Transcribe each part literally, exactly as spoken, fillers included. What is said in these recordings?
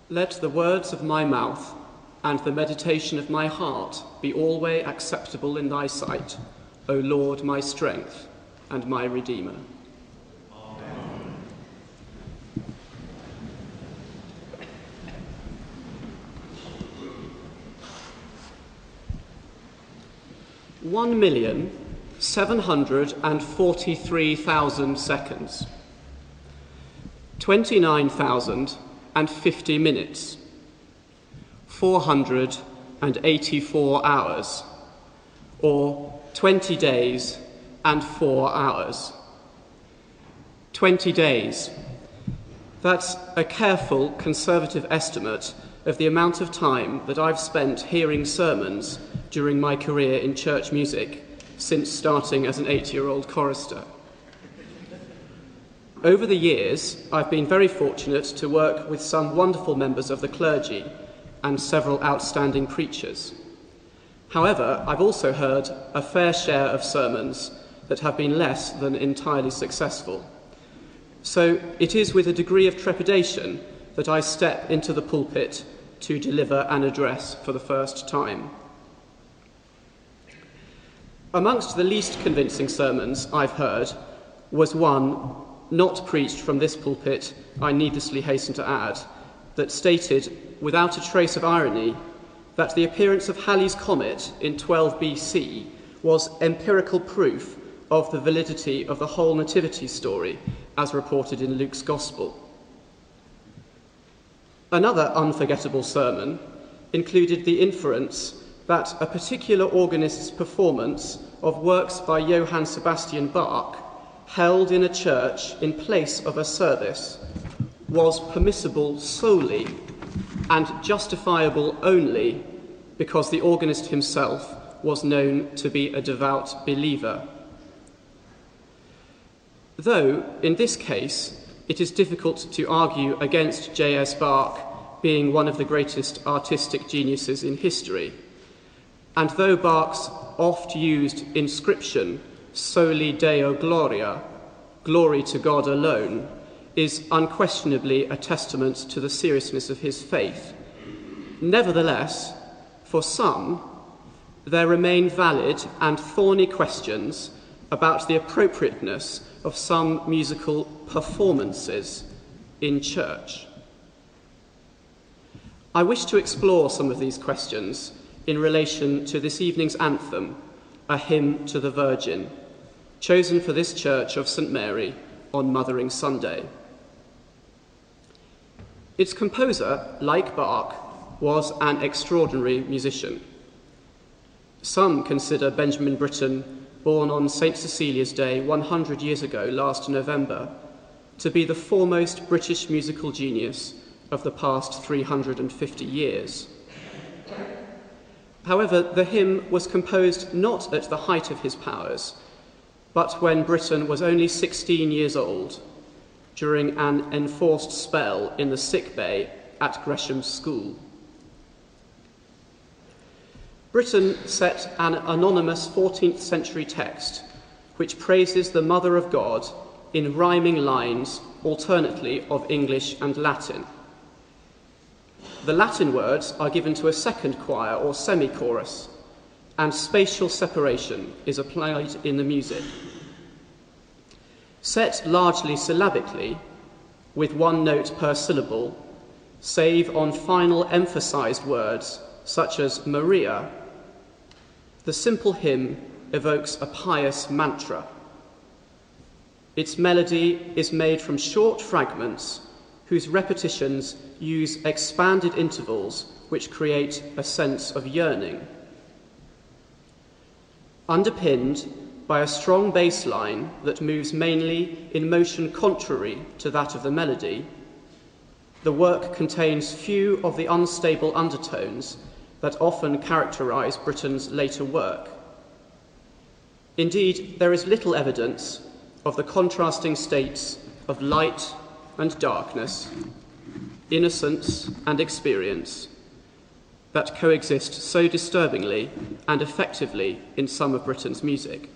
Let the words of my mouth and the meditation of my heart be always acceptable in thy sight, O Lord, my strength and my Redeemer. Amen. One million seven hundred and forty-three thousand seconds, twenty-nine thousand and fifty minutes, four hundred and eighty-four hours, or twenty days and four hours. Twenty days. That's a careful, conservative estimate of the amount of time that I've spent hearing sermons during my career in church music since starting as an eight-year-old chorister. Over the years, I've been very fortunate to work with some wonderful members of the clergy and several outstanding preachers. However, I've also heard a fair share of sermons that have been less than entirely successful. So it is with a degree of trepidation that I step into the pulpit to deliver an address for the first time. Amongst the least convincing sermons I've heard was one, not preached from this pulpit, I needlessly hasten to add, that stated, without a trace of irony, that the appearance of Halley's Comet in twelve B C was empirical proof of the validity of the whole nativity story, as reported in Luke's Gospel. Another unforgettable sermon included the inference that a particular organist's performance of works by Johann Sebastian Bach, held in a church in place of a service, was permissible solely and justifiable only because the organist himself was known to be a devout believer. Though, in this case, it is difficult to argue against J S Bach being one of the greatest artistic geniuses in history, and though Bach's oft-used inscription, Soli Deo Gloria, glory to God alone, is unquestionably a testament to the seriousness of his faith, nevertheless, for some, there remain valid and thorny questions about the appropriateness of some musical performances in church. I wish to explore some of these questions in relation to this evening's anthem, A Hymn to the Virgin, chosen for this church of Saint Mary on Mothering Sunday. Its composer, like Bach, was an extraordinary musician. Some consider Benjamin Britten, born on Saint Cecilia's Day one hundred years ago last November, to be the foremost British musical genius of the past three hundred fifty years. However, the hymn was composed not at the height of his powers, but when Britten was only sixteen years old, during an enforced spell in the sick bay at Gresham's School. Britten set an anonymous fourteenth century text which praises the Mother of God in rhyming lines alternately of English and Latin. The Latin words are given to a second choir or semi-chorus, and spatial separation is applied in the music. Set largely syllabically, with one note per syllable, save on final emphasized words such as Maria, the simple hymn evokes a pious mantra. Its melody is made from short fragments whose repetitions use expanded intervals which create a sense of yearning. Underpinned by a strong bass line that moves mainly in motion contrary to that of the melody, the work contains few of the unstable undertones that often characterize Britten's later work. Indeed, there is little evidence of the contrasting states of light and darkness, innocence and experience that coexist so disturbingly and effectively in some of Britten's music.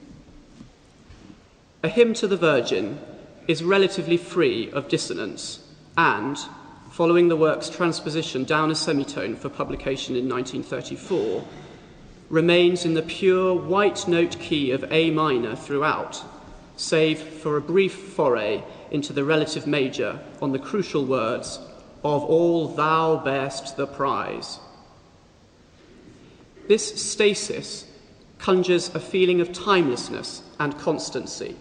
A Hymn to the Virgin is relatively free of dissonance and, following the work's transposition down a semitone for publication in nineteen thirty-four, remains in the pure white note key of A minor throughout, save for a brief foray into the relative major on the crucial words, "Of all thou bear'st the prize." This stasis conjures a feeling of timelessness and constancy.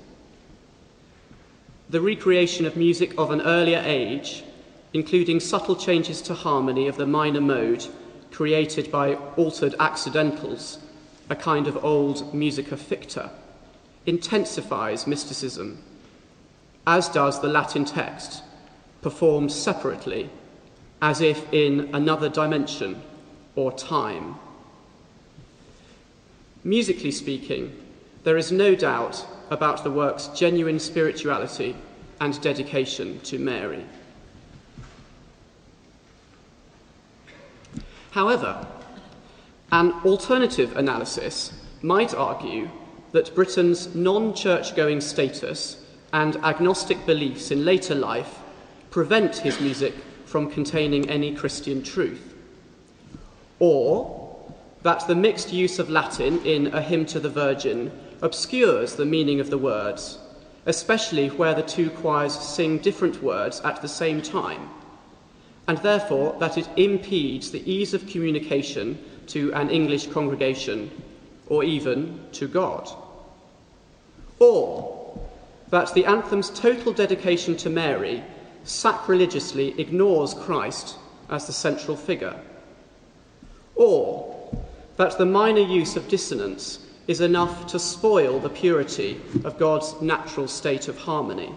The recreation of music of an earlier age, including subtle changes to harmony of the minor mode created by altered accidentals, a kind of old musica ficta, intensifies mysticism, as does the Latin text, performed separately, as if in another dimension or time. Musically speaking, there is no doubt about the work's genuine spirituality and dedication to Mary. However, an alternative analysis might argue that Britten's non-church-going status and agnostic beliefs in later life prevent his music from containing any Christian truth, or that the mixed use of Latin in A Hymn to the Virgin obscures the meaning of the words, especially where the two choirs sing different words at the same time, and therefore that it impedes the ease of communication to an English congregation, or even to God. Or that the anthem's total dedication to Mary sacrilegiously ignores Christ as the central figure. Or that the minor use of dissonance is enough to spoil the purity of God's natural state of harmony.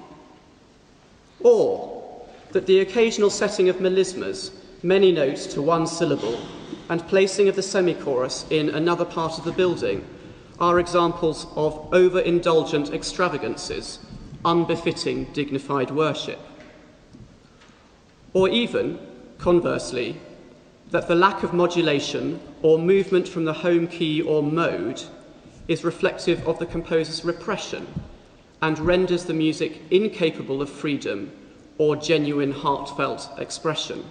Or that the occasional setting of melismas, many notes to one syllable, and placing of the semi-chorus in another part of the building are examples of over-indulgent extravagances, unbefitting dignified worship. Or even, conversely, that the lack of modulation or movement from the home key or mode is reflective of the composer's repression and renders the music incapable of freedom or genuine heartfelt expression.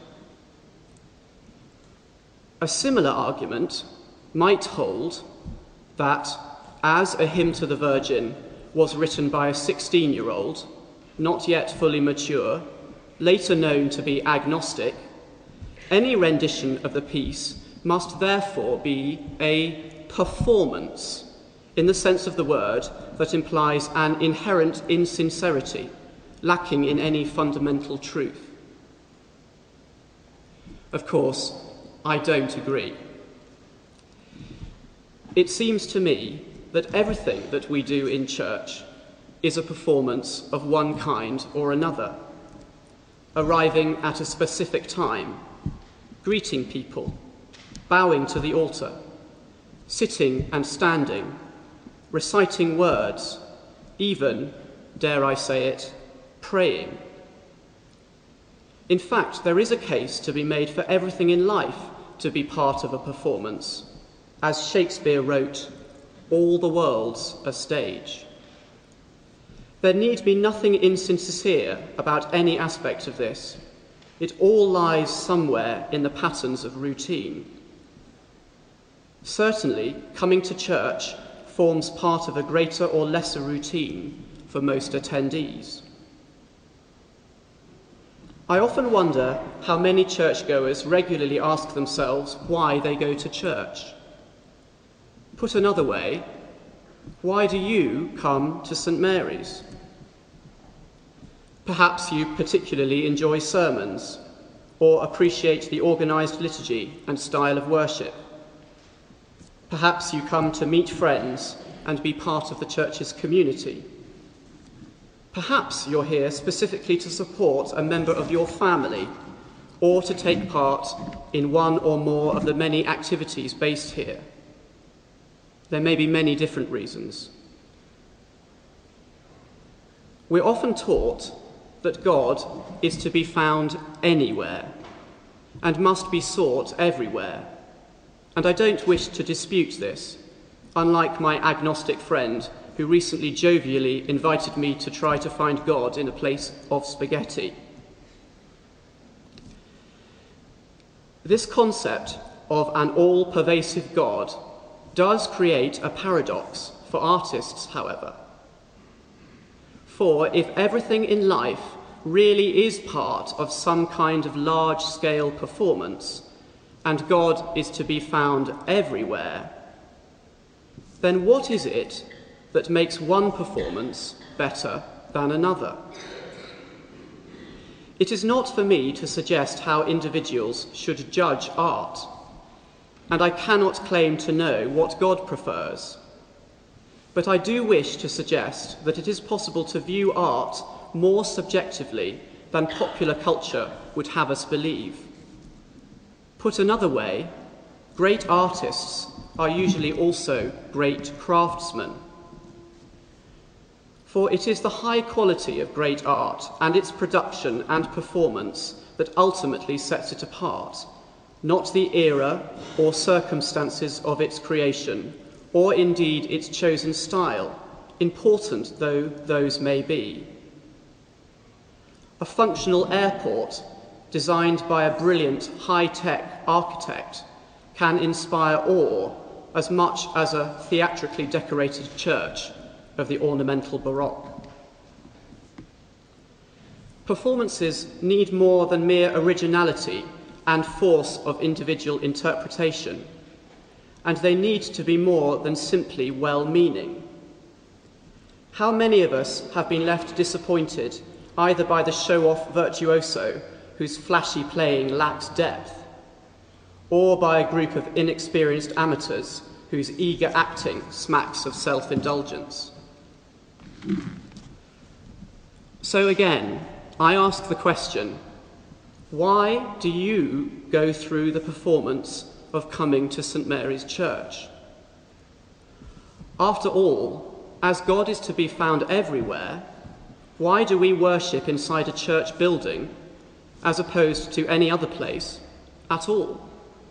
A similar argument might hold that, as A Hymn to the Virgin was written by a sixteen-year-old, not yet fully mature, later known to be agnostic, any rendition of the piece must therefore be a performance, in the sense of the word that implies an inherent insincerity, lacking in any fundamental truth. Of course, I don't agree. It seems to me that everything that we do in church is a performance of one kind or another, arriving at a specific time, greeting people, bowing to the altar, sitting and standing, reciting words, even, dare I say it, praying. In fact, there is a case to be made for everything in life to be part of a performance. As Shakespeare wrote, "All the world's a stage." There need be nothing insincere about any aspect of this. It all lies somewhere in the patterns of routine. Certainly, coming to church forms part of a greater or lesser routine for most attendees. I often wonder how many churchgoers regularly ask themselves why they go to church. Put another way, why do you come to Saint Mary's? Perhaps you particularly enjoy sermons or appreciate the organised liturgy and style of worship. Perhaps you come to meet friends and be part of the church's community. Perhaps you're here specifically to support a member of your family or to take part in one or more of the many activities based here. There may be many different reasons. We're often taught that God is to be found anywhere and must be sought everywhere. And I don't wish to dispute this, unlike my agnostic friend who recently jovially invited me to try to find God in a place of spaghetti. This concept of an all-pervasive God does create a paradox for artists, however. For if everything in life really is part of some kind of large-scale performance, and God is to be found everywhere, then what is it that makes one performance better than another? It is not for me to suggest how individuals should judge art, and I cannot claim to know what God prefers. But I do wish to suggest that it is possible to view art more subjectively than popular culture would have us believe. Put another way, great artists are usually also great craftsmen. For it is the high quality of great art and its production and performance that ultimately sets it apart, not the era or circumstances of its creation, or indeed its chosen style, important though those may be. A functional airport designed by a brilliant high-tech architect can inspire awe as much as a theatrically decorated church of the ornamental Baroque. Performances need more than mere originality and force of individual interpretation, and they need to be more than simply well-meaning. How many of us have been left disappointed either by the show-off virtuoso whose flashy playing lacks depth, or by a group of inexperienced amateurs whose eager acting smacks of self-indulgence? So again, I ask the question, why do you go through the performance of coming to St Mary's Church? After all, as God is to be found everywhere, why do we worship inside a church building as opposed to any other place at all?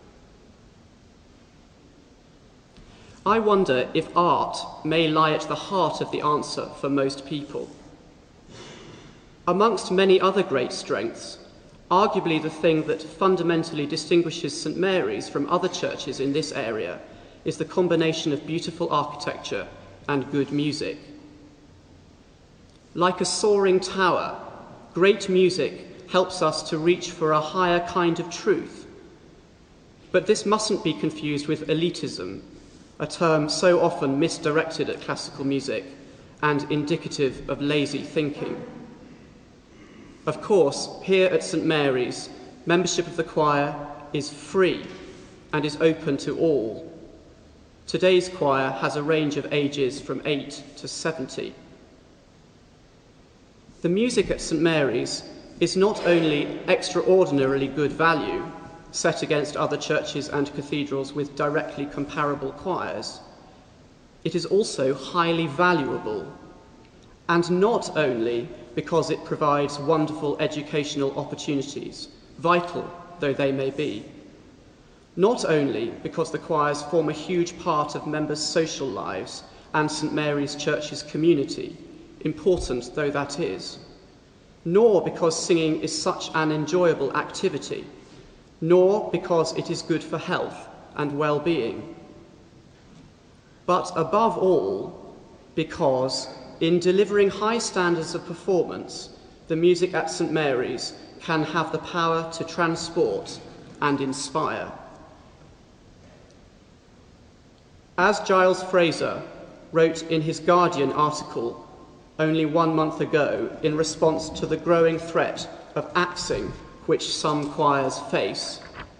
I wonder if art may lie at the heart of the answer for most people. Amongst many other great strengths, arguably the thing that fundamentally distinguishes St Mary's from other churches in this area is the combination of beautiful architecture and good music. Like a soaring tower, great music helps us to reach for a higher kind of truth. But this mustn't be confused with elitism, a term so often misdirected at classical music and indicative of lazy thinking. Of course, here at St Mary's, membership of the choir is free and is open to all. Today's choir has a range of ages from eight to seventy. The music at St Mary's is not only extraordinarily good value, set against other churches and cathedrals with directly comparable choirs, it is also highly valuable, and not only because it provides wonderful educational opportunities, vital though they may be, not only because the choirs form a huge part of members' social lives and St Mary's Church's community, important though that is, nor because singing is such an enjoyable activity, nor because it is good for health and well-being, but above all, because in delivering high standards of performance, the music at St Mary's can have the power to transport and inspire. As Giles Fraser wrote in his Guardian article only one month ago in response to the growing threat of axing which some choirs face,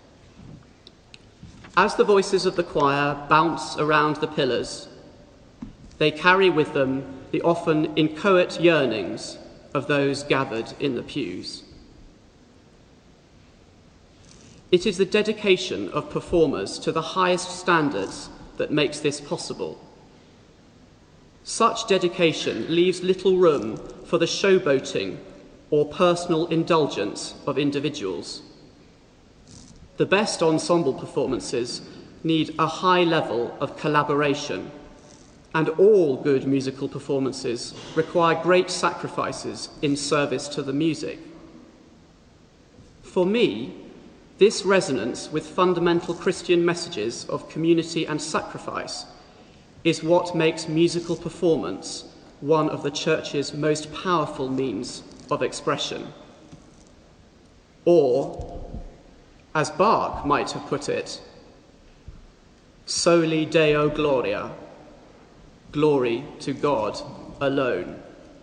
as the voices of the choir bounce around the pillars, they carry with them the often inchoate yearnings of those gathered in the pews. It is the dedication of performers to the highest standards that makes this possible. Such dedication leaves little room for the showboating or personal indulgence of individuals. The best ensemble performances need a high level of collaboration, and all good musical performances require great sacrifices in service to the music. For me, This resonance with fundamental Christian messages of community and sacrifice is what makes musical performance one of the Church's most powerful means of expression. Or, as Bach might have put it, Soli Deo Gloria, glory to God alone.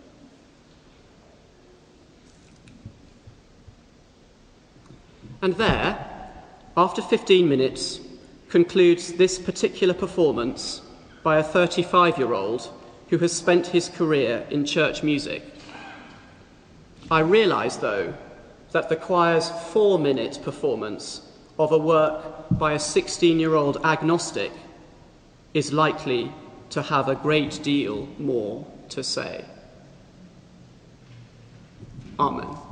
And there, after fifteen minutes, concludes this particular performance by a thirty-five-year-old who has spent his career in church music. I realise, though, that the choir's four-minute performance of a work by a sixteen-year-old agnostic is likely to have a great deal more to say. Amen.